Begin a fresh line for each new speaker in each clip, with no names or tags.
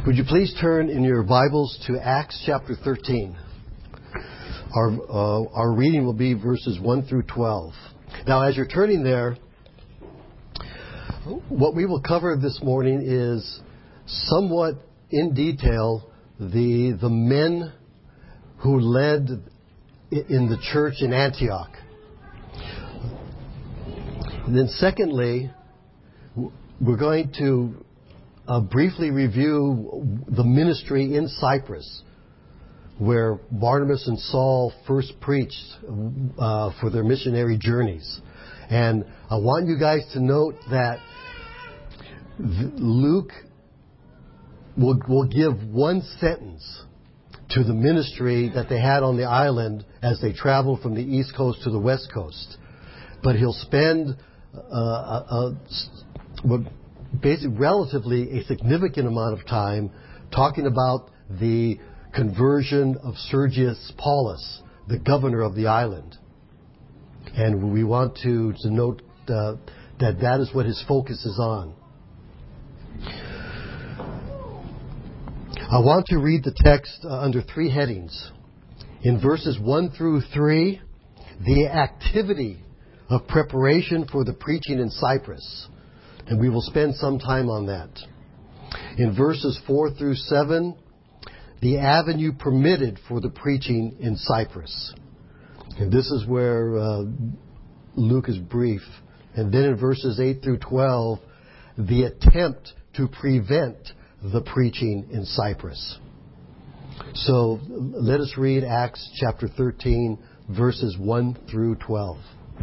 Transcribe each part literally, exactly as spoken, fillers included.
Would you please turn in your Bibles to Acts chapter thirteen. Our, uh, our reading will be verses one through twelve. Now, as you're turning there, what we will cover this morning is somewhat in detail the, the men who led in the church in Antioch. And then secondly, we're going to uh, briefly review the ministry in Cyprus, where Barnabas and Saul first preached uh, for their missionary journeys. And I want you guys to note that Luke will, will give one sentence to the ministry that they had on the island as they traveled from the east coast to the west coast. But he'll spend uh, a, a, basically relatively a significant amount of time talking about the conversion of Sergius Paulus, the governor of the island. And we want to, to note uh, that that is what his focus is on. I want to read the text uh, under three headings. In verses one through three, the activity of preparation for the preaching in Cyprus. And we will spend some time on that. In verses four through seven, the avenue permitted for the preaching in Cyprus. And this is where uh, Luke is brief. And then in verses eight through twelve, the attempt to prevent the preaching in Cyprus. So let us read Acts chapter thirteen, verses one through twelve.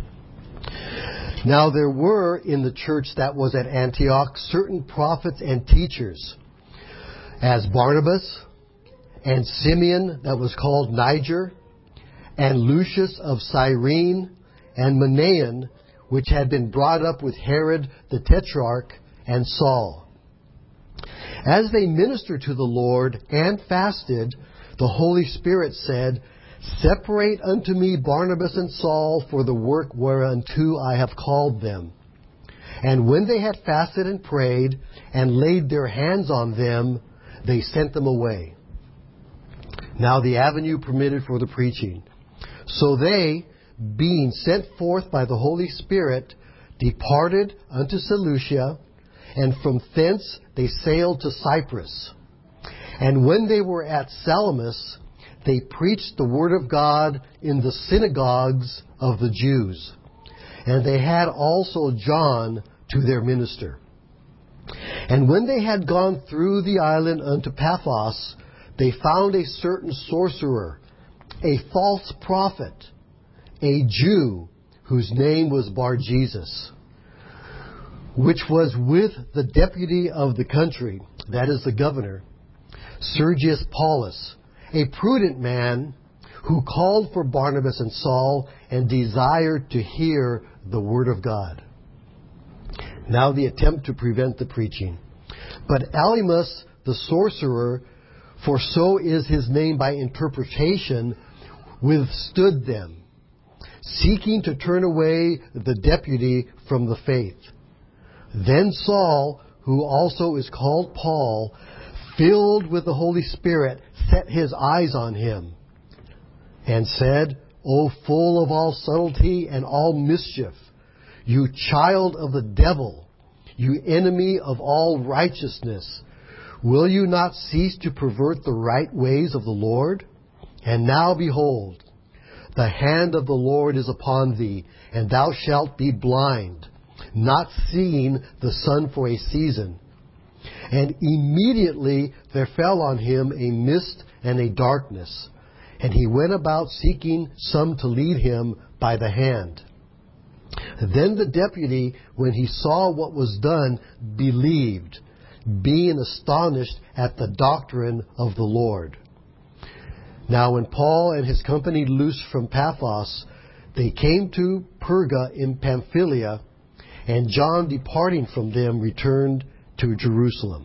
Now there were in the church that was at Antioch certain prophets and teachers, as Barnabas, and Simeon that was called Niger, and Lucius of Cyrene, and Manaen, which had been brought up with Herod the Tetrarch, and Saul. As they ministered to the Lord and fasted, the Holy Spirit said, Separate unto me Barnabas and Saul for the work whereunto I have called them. And when they had fasted and prayed, and laid their hands on them, they sent them away. Now the avenue permitted for the preaching. So they, being sent forth by the Holy Spirit, departed unto Seleucia, and from thence they sailed to Cyprus. And when they were at Salamis, they preached the word of God in the synagogues of the Jews. And they had also John to their minister. And when they had gone through the island unto Paphos, they found a certain sorcerer, a false prophet, a Jew, whose name was Bar-Jesus, which was with the deputy of the country, that is the governor, Sergius Paulus, a prudent man who called for Barnabas and Saul and desired to hear the word of God. Now the attempt to prevent the preaching. But Elymas, the sorcerer, for so is his name by interpretation, withstood them, seeking to turn away the deputy from the faith. Then Saul, who also is called Paul, filled with the Holy Spirit, set his eyes on him, and said, O full of all subtlety and all mischief, you child of the devil, you enemy of all righteousness, will you not cease to pervert the right ways of the Lord? And now behold, the hand of the Lord is upon thee, and thou shalt be blind, not seeing the sun for a season. And immediately there fell on him a mist and a darkness, and he went about seeking some to lead him by the hand. Then the deputy, when he saw what was done, believed, being astonished at the doctrine of the Lord. Now when Paul and his company loosed from Paphos, they came to Perga in Pamphylia, and John, departing from them, returned to Jerusalem.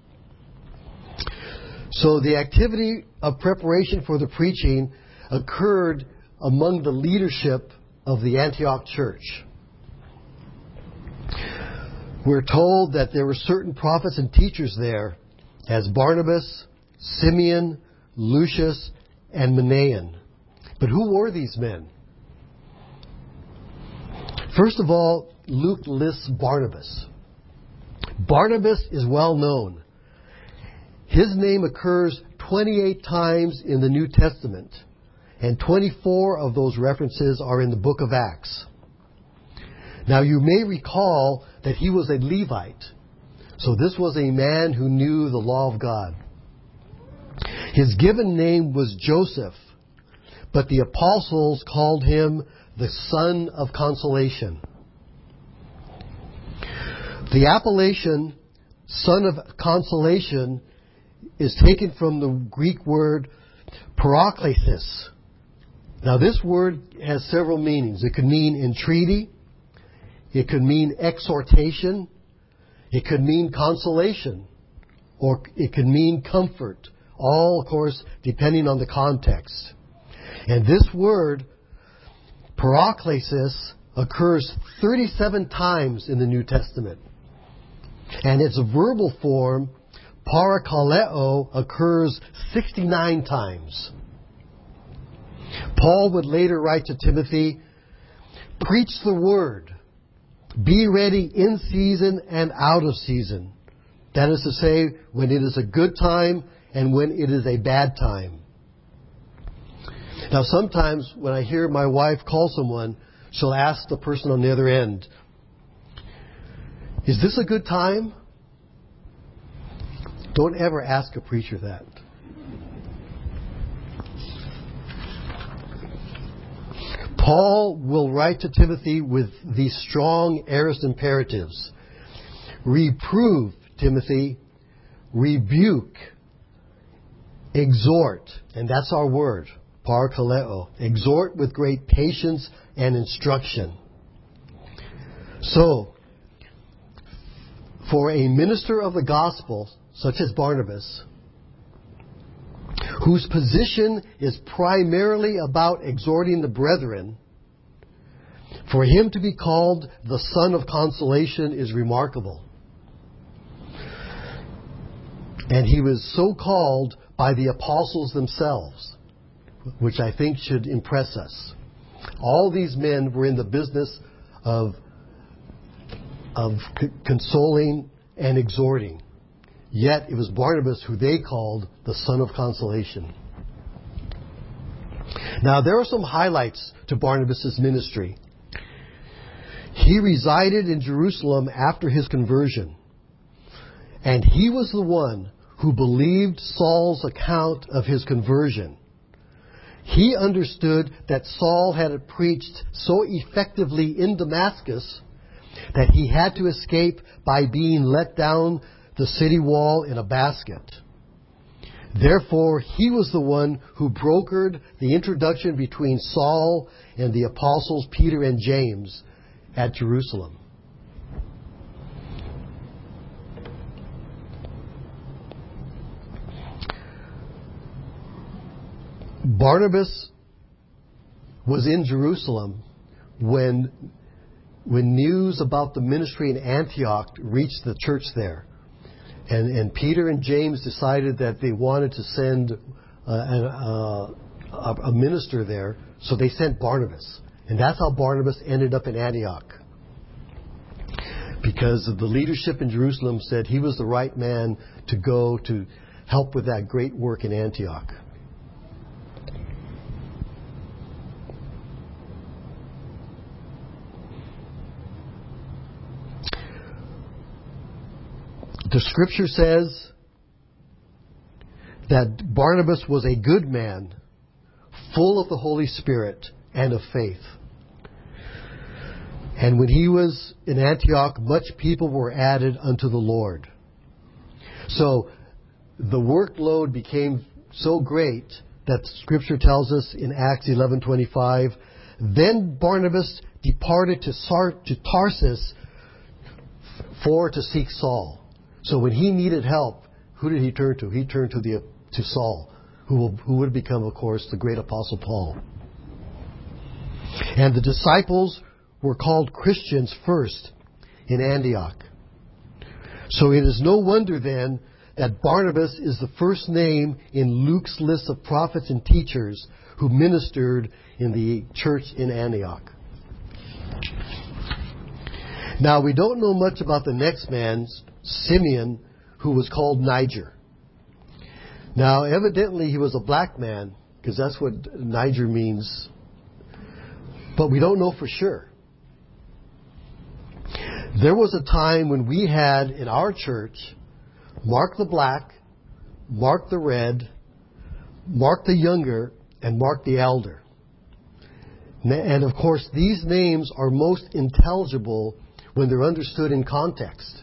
So the activity of preparation for the preaching occurred among the leadership of the Antioch church. We're told that there were certain prophets and teachers there, as Barnabas, Simeon, Lucius, and Manaen. But who were these men? First of all, Luke lists Barnabas. Barnabas is well known. His name occurs twenty-eight times in the New Testament, and twenty-four of those references are in the book of Acts. Now, you may recall that he was a Levite, so this was a man who knew the law of God. His given name was Joseph, but the apostles called him the Son of Consolation. The appellation Son of Consolation is taken from the Greek word paraklesis. Now, this word has several meanings. It could mean entreaty. It could mean exhortation. It could mean consolation. Or it could mean comfort. All, of course, depending on the context. And this word, paraklesis, occurs thirty-seven times in the New Testament. And its verbal form, parakaleo, occurs sixty-nine times. Paul would later write to Timothy, preach the word. Be ready in season and out of season. That is to say, when it is a good time and when it is a bad time. Now, sometimes when I hear my wife call someone, she'll ask the person on the other end, is this a good time? Don't ever ask a preacher that. Paul will write to Timothy with these strong aorist imperatives. Reprove, Timothy. Rebuke. Exhort. And that's our word, parakaleo. Exhort with great patience and instruction. So, for a minister of the gospel, such as Barnabas, whose position is primarily about exhorting the brethren, for him to be called the Son of Consolation is remarkable. And he was so called by the apostles themselves, which I think should impress us. All these men were in the business of, of c- consoling and exhorting. Yet it was Barnabas who they called the Son of Consolation. Now, there are some highlights to Barnabas' ministry. He resided in Jerusalem after his conversion. And he was the one who believed Saul's account of his conversion. He understood that Saul had preached so effectively in Damascus that he had to escape by being let down the city wall in a basket. Therefore, he was the one who brokered the introduction between Saul and the apostles Peter and James at Jerusalem. Barnabas was in Jerusalem when, when news about the ministry in Antioch reached the church there. And, and Peter and James decided that they wanted to send uh, a, a, a minister there, so they sent Barnabas. And that's how Barnabas ended up in Antioch. Because the leadership in Jerusalem said he was the right man to go to help with that great work in Antioch. The scripture says that Barnabas was a good man, full of the Holy Spirit and of faith. And when he was in Antioch, much people were added unto the Lord. So the workload became so great that scripture tells us in Acts eleven twenty-five, then Barnabas departed to, Sar- to Tarsus for to seek Saul. So when he needed help, who did he turn to? He turned to the to Saul, who will, who would become, of course, the great apostle Paul. And the disciples were called Christians first in Antioch. So it is no wonder then that Barnabas is the first name in Luke's list of prophets and teachers who ministered in the church in Antioch. Now, we don't know much about the next man, Simeon, who was called Niger. Now, evidently he was a black man, because that's what Niger means. But we don't know for sure. There was a time when we had in our church Mark the Black, Mark the Red, Mark the Younger, and Mark the Elder. And of course, these names are most intelligible when they're understood in context.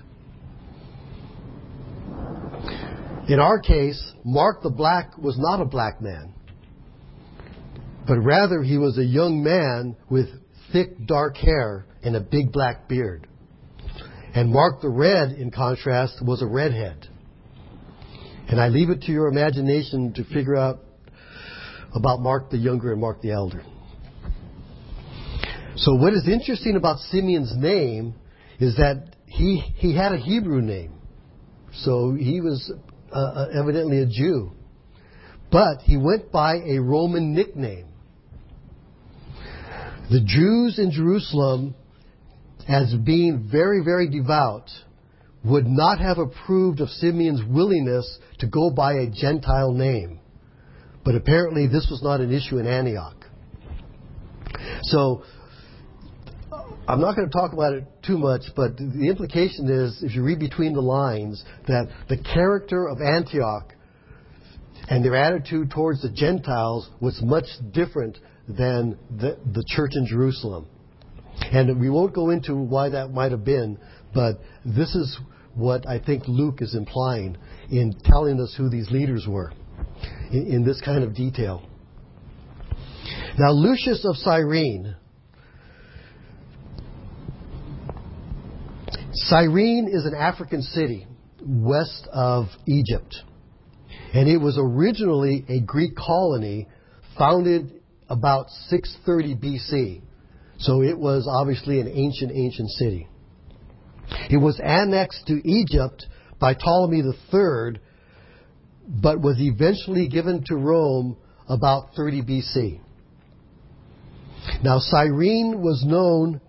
In our case, Mark the Black was not a black man, but rather he was a young man with thick dark hair and a big black beard. And Mark the Red, in contrast, was a redhead. And I leave it to your imagination to figure out about Mark the Younger and Mark the Elder. So what is interesting about Simeon's name is that he he had a Hebrew name. So he was uh, evidently a Jew. But he went by a Roman nickname. The Jews in Jerusalem, as being very, very devout, would not have approved of Simeon's willingness to go by a Gentile name. But apparently this was not an issue in Antioch. So, I'm not going to talk about it too much, but the implication is, if you read between the lines, that the character of Antioch and their attitude towards the Gentiles was much different than the, the church in Jerusalem. And we won't go into why that might have been, but this is what I think Luke is implying in telling us who these leaders were in, in this kind of detail. Now, Lucius of Cyrene. Cyrene is an African city west of Egypt. And it was originally a Greek colony founded about six thirty B C. So it was obviously an ancient, ancient city. It was annexed to Egypt by Ptolemy the Third, but was eventually given to Rome about thirty B C. Now, Cyrene was known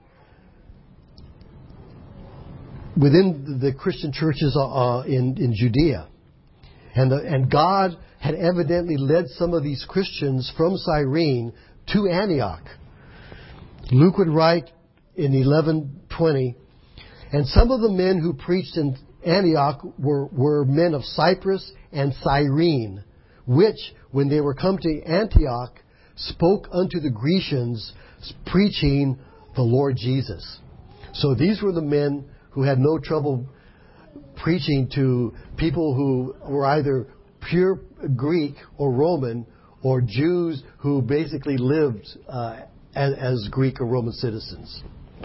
within the Christian churches uh, in, in Judea. And, the, and God had evidently led some of these Christians from Cyrene to Antioch. Luke would write in eleven twenty, and some of the men who preached in Antioch were, were men of Cyprus and Cyrene, which, when they were come to Antioch, spoke unto the Grecians, preaching the Lord Jesus. So these were the men who had no trouble preaching to people who were either pure Greek or Roman, or Jews who basically lived uh, as, as Greek or Roman citizens.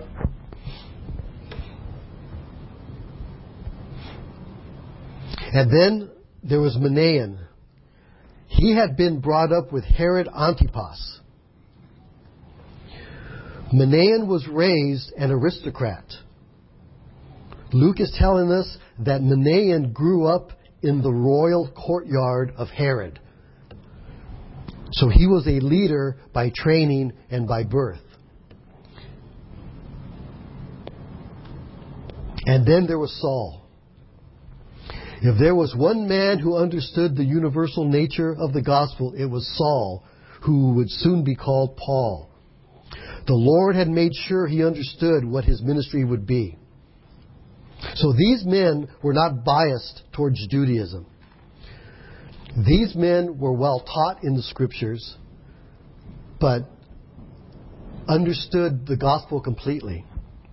And then there was Manaen. He had been brought up with Herod Antipas. Manaen was raised an aristocrat. Luke is telling us that Manaen grew up in the royal courtyard of Herod. So he was a leader by training and by birth. And then there was Saul. If there was one man who understood the universal nature of the gospel, it was Saul, who would soon be called Paul. The Lord had made sure he understood what his ministry would be. So these men were not biased towards Judaism. These men were well taught in the Scriptures, but understood the gospel completely.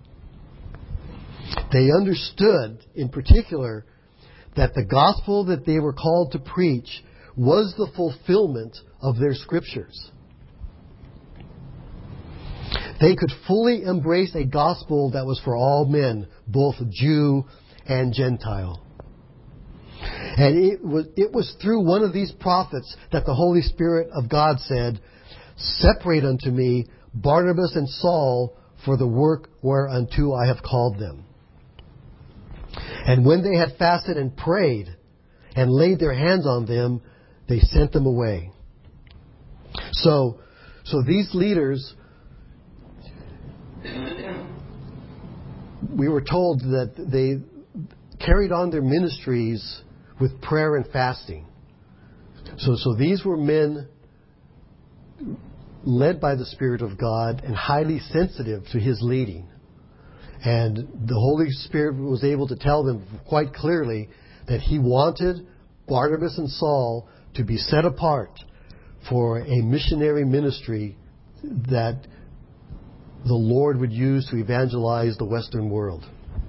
They understood, in particular, that the gospel that they were called to preach was the fulfillment of their Scriptures. They could fully embrace a gospel that was for all men, both Jew and Gentile. And it was, it was through one of these prophets that the Holy Spirit of God said, "Separate unto me Barnabas and Saul for the work whereunto I have called them." And when they had fasted and prayed, and laid their hands on them, they sent them away. So, so these leaders, we were told that they carried on their ministries with prayer and fasting. So, so these were men led by the Spirit of God and highly sensitive to His leading. And the Holy Spirit was able to tell them quite clearly that He wanted Barnabas and Saul to be set apart for a missionary ministry that the Lord would use to evangelize the Western world.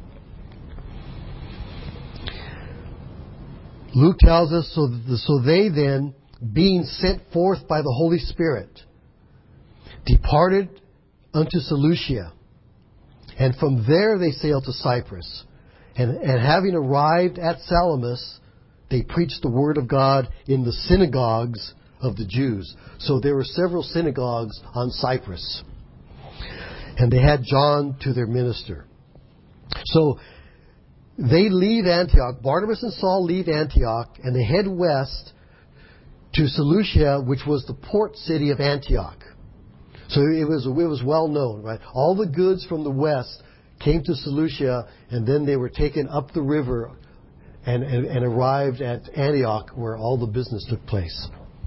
Luke tells us, so, so they then, being sent forth by the Holy Spirit, departed unto Seleucia. And from there they sailed to Cyprus. And, and having arrived at Salamis, they preached the word of God in the synagogues of the Jews. So there were several synagogues on Cyprus. And they had John to their minister. So they leave Antioch. Barnabas and Saul leave Antioch, and they head west to Seleucia, which was the port city of Antioch. So it was it was well known, right? All the goods from the west came to Seleucia, and then they were taken up the river and, and, and arrived at Antioch, where all the business took place.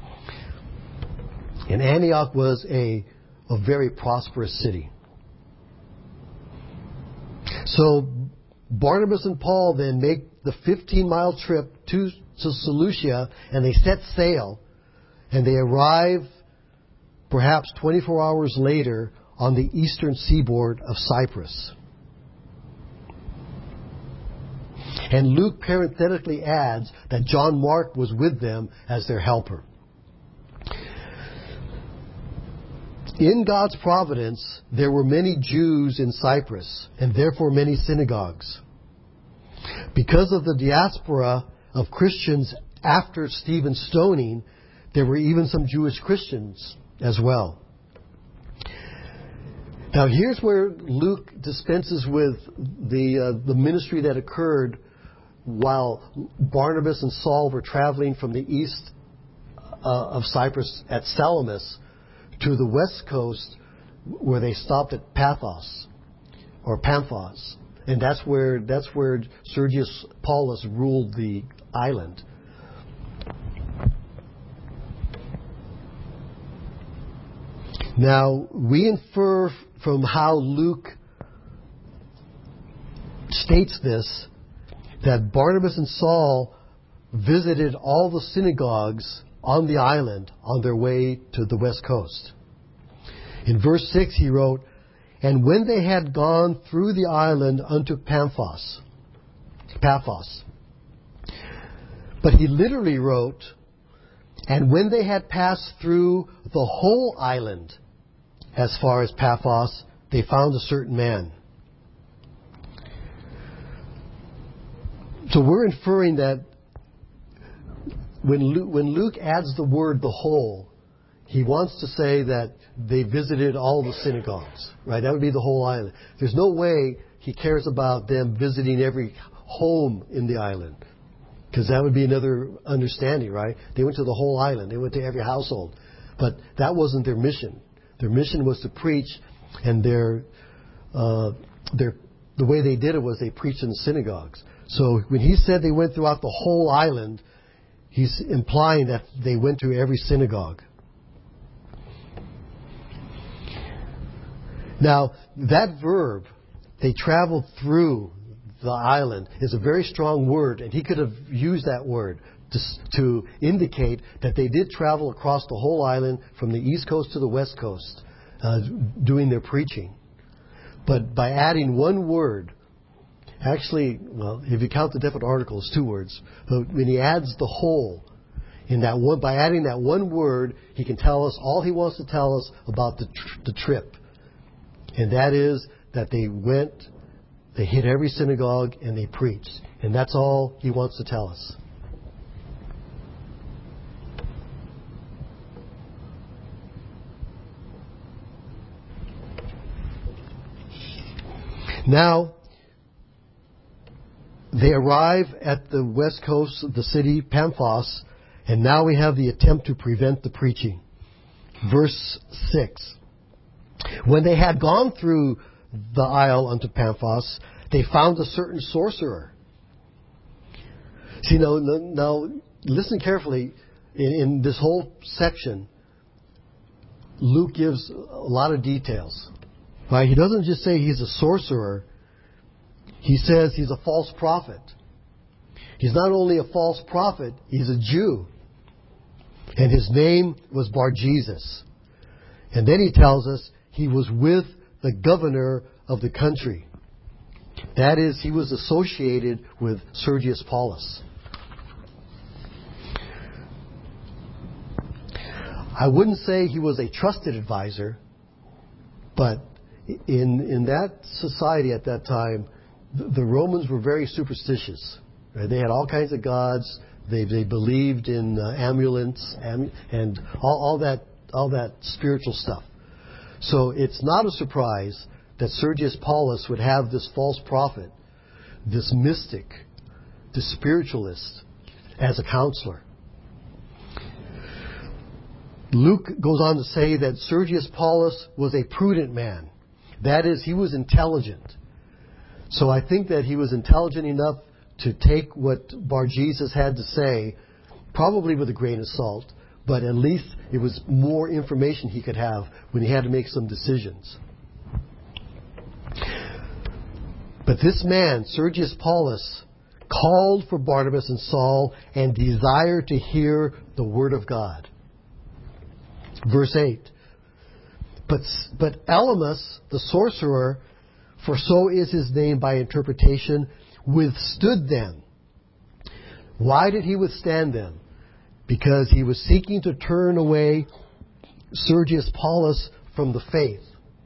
And Antioch was a, a very prosperous city. So Barnabas and Paul then make the fifteen-mile trip to, to Seleucia, and they set sail, and they arrive perhaps twenty-four hours later on the eastern seaboard of Cyprus. And Luke parenthetically adds that John Mark was with them as their helper. In God's providence, there were many Jews in Cyprus, and therefore many synagogues. Because of the diaspora of Christians after Stephen's stoning, there were even some Jewish Christians as well. Now here's where Luke dispenses with the uh, the ministry that occurred while Barnabas and Saul were traveling from the east uh, of Cyprus at Salamis to the west coast, where they stopped at Paphos or Pamphos, and that's where that's where Sergius Paulus ruled the island. Now, we infer from how Luke states this that Barnabas and Saul visited all the synagogues on the island on their way to the west coast. In verse six he wrote, "And when they had gone through the island unto Pamphos," Paphos. But he literally wrote, "And when they had passed through the whole island, as far as Paphos, they found a certain man." So we're inferring that when Luke, when Luke adds the word "the whole," he wants to say that they visited all the synagogues, right? That would be the whole island. There's no way he cares about them visiting every home in the island, because that would be another understanding, right? They went to the whole island. They went to every household. But that wasn't their mission. Their mission was to preach, and their, uh, their, the way they did it was they preached in the synagogues. So when he said they went throughout the whole island, he's implying that they went to every synagogue. Now, that verb, they traveled through the island, is a very strong word, and he could have used that word to, to indicate that they did travel across the whole island from the east coast to the west coast, uh, doing their preaching. But by adding one word, actually, well, if you count the different articles, two words, but when he adds the whole, in that one, by adding that one word, he can tell us all he wants to tell us about the, tr- the trip. And that is that they went, they hit every synagogue, and they preached. And that's all he wants to tell us. Now, They arrive at the west coast of the city, Pamphos, and now we have the attempt to prevent the preaching. Verse six. When they had gone through the isle unto Pamphos, they found a certain sorcerer. See, now, now listen carefully. In, in this whole section, Luke gives a lot of details. Right? He doesn't just say he's a sorcerer. He says he's a false prophet. He's not only a false prophet, he's a Jew. And his name was Bar-Jesus. And then he tells us he was with the governor of the country. That is, he was associated with Sergius Paulus. I wouldn't say he was a trusted advisor, but in in that society at that time, the, the Romans were very superstitious. Right? They had all kinds of gods. They they believed in uh, amulets and, and all, all that all that spiritual stuff. So it's not a surprise that Sergius Paulus would have this false prophet, this mystic, this spiritualist as a counselor. Luke goes on to say that Sergius Paulus was a prudent man. That is, he was intelligent. So I think that he was intelligent enough to take what Bar-Jesus had to say, probably with a grain of salt, but at least it was more information he could have when he had to make some decisions. But this man, Sergius Paulus, called for Barnabas and Saul and desired to hear the word of God. Verse eight. But, but Elymas, the sorcerer, for so is his name by interpretation, withstood them. Why did he withstand them? Because he was seeking to turn away Sergius Paulus from the faith.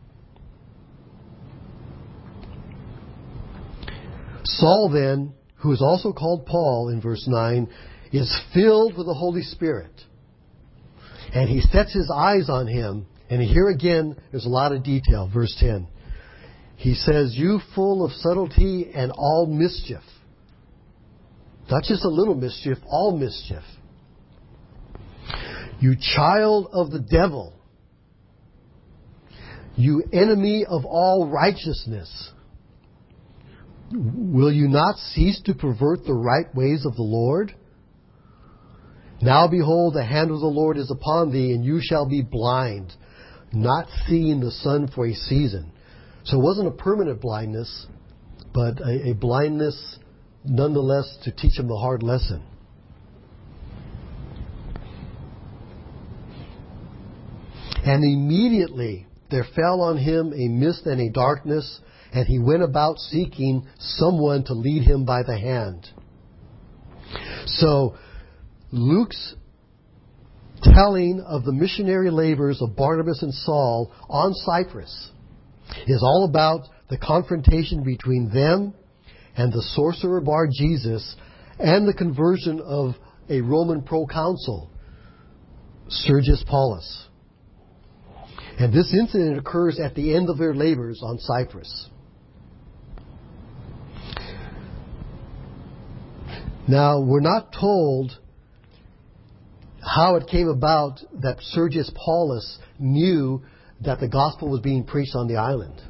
Saul then, who is also called Paul in verse nine, is filled with the Holy Spirit. And he sets his eyes on him. And here again, there's a lot of detail. Verse ten. He says, you full of subtlety and all mischief. Not just a little mischief, all mischief. You child of the devil. You enemy of all righteousness. Will you not cease to pervert the right ways of the Lord? Now behold, the hand of the Lord is upon thee, and you shall be blind, not seeing the sun for a season. So it wasn't a permanent blindness, but a, a blindness nonetheless to teach him the hard lesson. And immediately there fell on him a mist and a darkness, and he went about seeking someone to lead him by the hand. So Luke's telling of the missionary labors of Barnabas and Saul on Cyprus is all about the confrontation between them and the sorcerer Bar-Jesus and the conversion of a Roman proconsul, Sergius Paulus. And this incident occurs at the end of their labors on Cyprus. Now, we're not told how it came about that Sergius Paulus knew that the gospel was being preached on the island.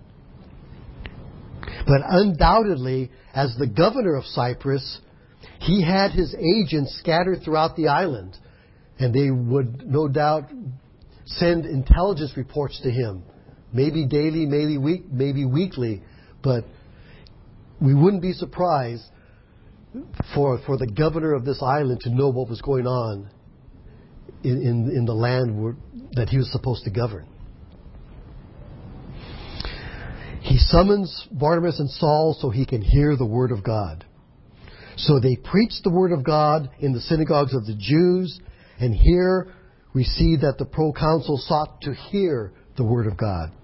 But undoubtedly, as the governor of Cyprus, he had his agents scattered throughout the island. And they would no doubt send intelligence reports to him. Maybe daily, maybe week, maybe weekly. But we wouldn't be surprised for, for the governor of this island to know what was going on in, in, in the land where, that he was supposed to govern. He summons Barnabas and Saul so he can hear the word of God. So they preached the word of God in the synagogues of the Jews, and here we see that the proconsul sought to hear the word of God.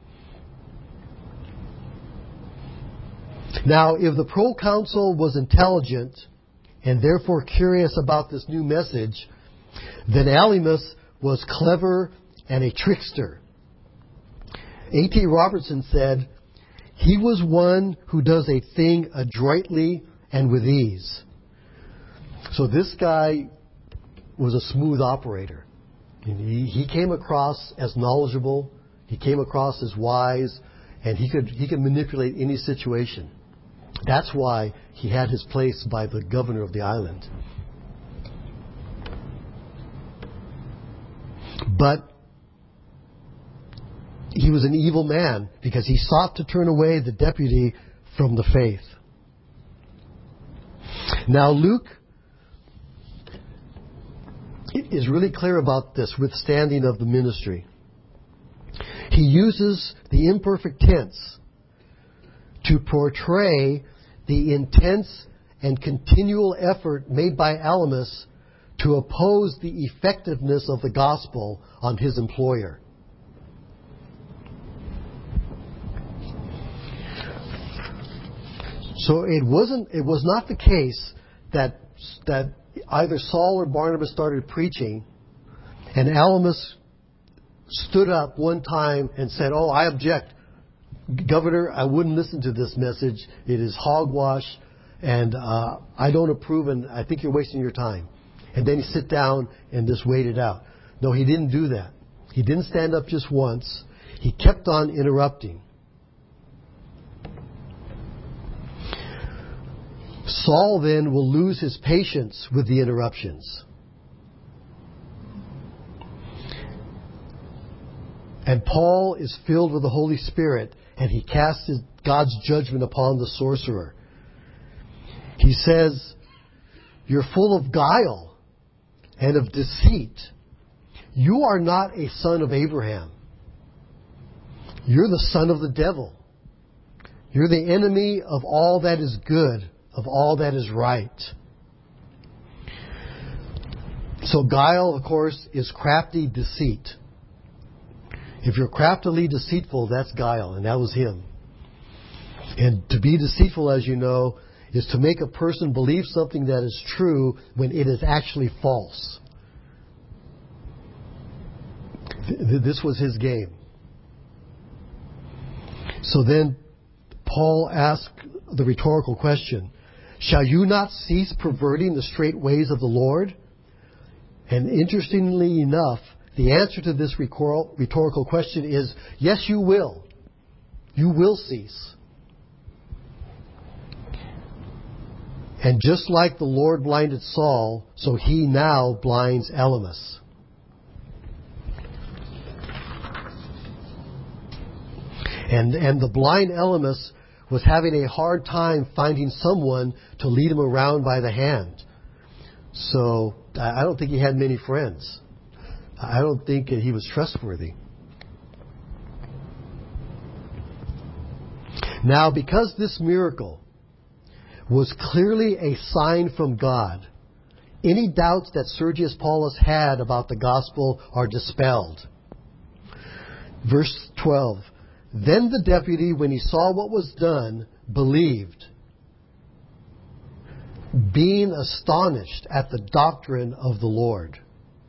Now, if the proconsul was intelligent and therefore curious about this new message, then Elymas was clever and a trickster. A T Robertson said, he was one who does a thing adroitly and with ease. So this guy was a smooth operator. He, he came across as knowledgeable, he came across as wise, and he could he could manipulate any situation. That's why he had his place by the governor of the island. But he was an evil man because he sought to turn away the deputy from the faith. Now Luke is really clear about this withstanding of the ministry. He uses the imperfect tense to portray the intense and continual effort made by Elymas to oppose the effectiveness of the gospel on his employer. So it wasn't it was not the case that that either Saul or Barnabas started preaching and Elymas stood up one time and said, "Oh, I object. Governor, I wouldn't listen to this message. It is hogwash, and uh, I don't approve, and I think you're wasting your time." And then he sit down and just wait it out. No, he didn't do that. He didn't stand up just once. He kept on interrupting. Saul then will lose his patience with the interruptions. And Paul is filled with the Holy Spirit, and he casts his, God's judgment upon the sorcerer. He says, "You're full of guile and of deceit. You are not a son of Abraham. You're the son of the devil. You're the enemy of all that is good, of all that is right." So guile, of course, is crafty deceit. If you're craftily deceitful, that's guile, and that was him. And to be deceitful, as you know, is to make a person believe something that is true when it is actually false. This was his game. So then Paul asked the rhetorical question, "Shall you not cease perverting the straight ways of the Lord?" And interestingly enough, the answer to this rhetorical question is, yes, you will. You will cease. And just like the Lord blinded Saul, so he now blinds Elymas. And, and the blind Elymas was having a hard time finding someone to lead him around by the hand. So I don't think he had many friends. I don't think he was trustworthy. Now, because this miracle was clearly a sign from God, any doubts that Sergius Paulus had about the gospel are dispelled. Verse twelve, "Then the deputy, when he saw what was done, believed, being astonished at the doctrine of the Lord."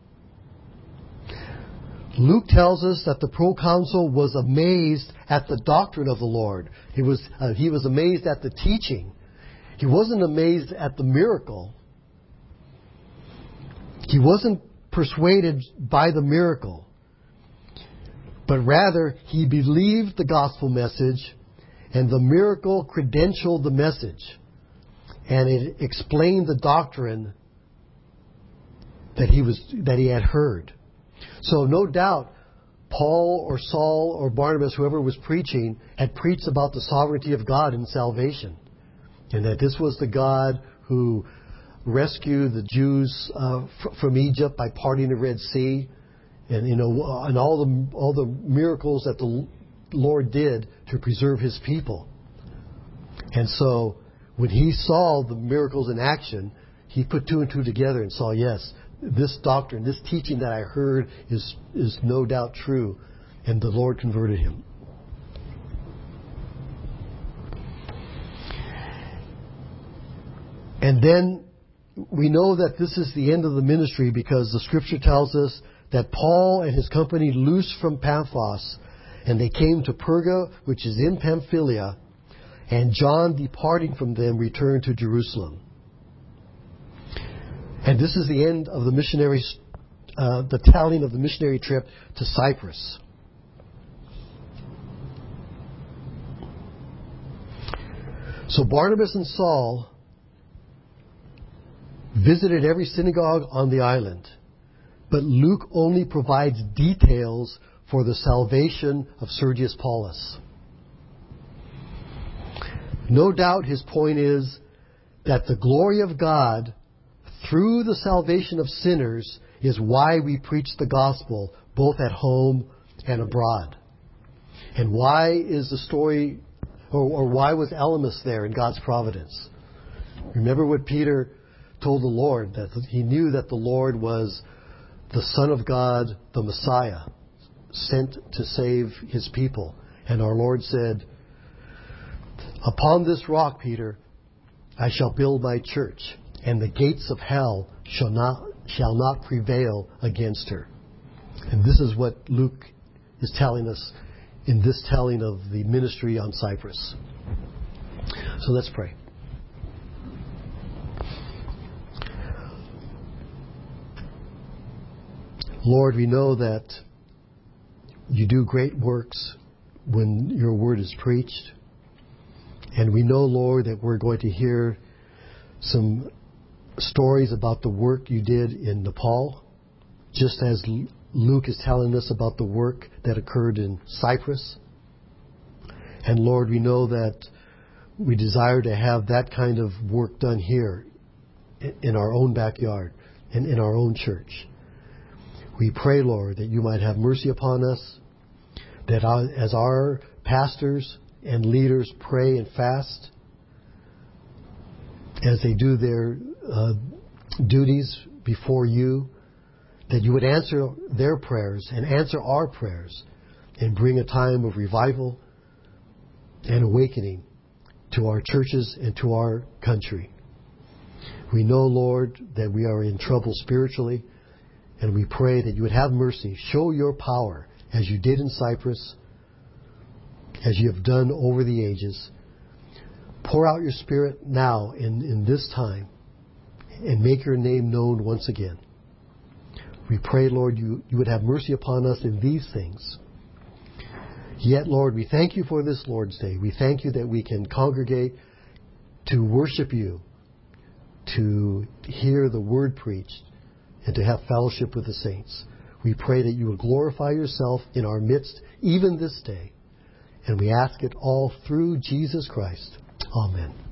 Luke tells us that the proconsul was amazed at the doctrine of the Lord. He was, uh, he was amazed at the teaching. He wasn't amazed at the miracle. He wasn't persuaded by the miracle. But rather, he believed the gospel message, and the miracle credentialed the message. And it explained the doctrine that he was that he had heard. So no doubt, Paul or Saul or Barnabas, whoever was preaching, had preached about the sovereignty of God in salvation. And that this was the God who rescued the Jews uh, f- from Egypt by parting the Red Sea. And, you know, and all the, all the miracles that the Lord did to preserve His people. And so, when he saw the miracles in action, he put two and two together and saw, yes, this doctrine, this teaching that I heard is is no doubt true. And the Lord converted him. And then we know that this is the end of the ministry because the Scripture tells us that Paul and his company loosed from Paphos and they came to Perga, which is in Pamphylia. And John, departing from them, returned to Jerusalem. And this is the end of the missionary, uh, the telling of the missionary trip to Cyprus. So Barnabas and Saul visited every synagogue on the island, but Luke only provides details for the salvation of Sergius Paulus. No doubt his point is that the glory of God through the salvation of sinners is why we preach the gospel both at home and abroad. And why is the story, or, or why was Elymas there in God's providence? Remember what Peter told the Lord, that he knew that the Lord was the Son of God, the Messiah, sent to save his people. And our Lord said, "Upon this rock, Peter, I shall build my church, and the gates of hell shall not shall not prevail against her." And this is what Luke is telling us in this telling of the ministry on Cyprus. So let's pray. Lord, we know that you do great works when your word is preached. And we know, Lord, that we're going to hear some stories about the work you did in Nepal, just as Luke is telling us about the work that occurred in Cyprus. And Lord, we know that we desire to have that kind of work done here in our own backyard and in our own church. We pray, Lord, that you might have mercy upon us, that as our pastors and leaders pray and fast, as they do their uh, duties before you, that you would answer their prayers and answer our prayers and bring a time of revival and awakening to our churches and to our country. We know, Lord, that we are in trouble spiritually, and we pray that you would have mercy. Show your power as you did in Cyprus, as you have done over the ages. Pour out your Spirit now in, in this time and make your name known once again. We pray, Lord, you, you would have mercy upon us in these things. Yet, Lord, we thank you for this Lord's Day. We thank you that we can congregate to worship you, to hear the word preached, and to have fellowship with the saints. We pray that you will glorify yourself in our midst, even this day. And we ask it all through Jesus Christ. Amen.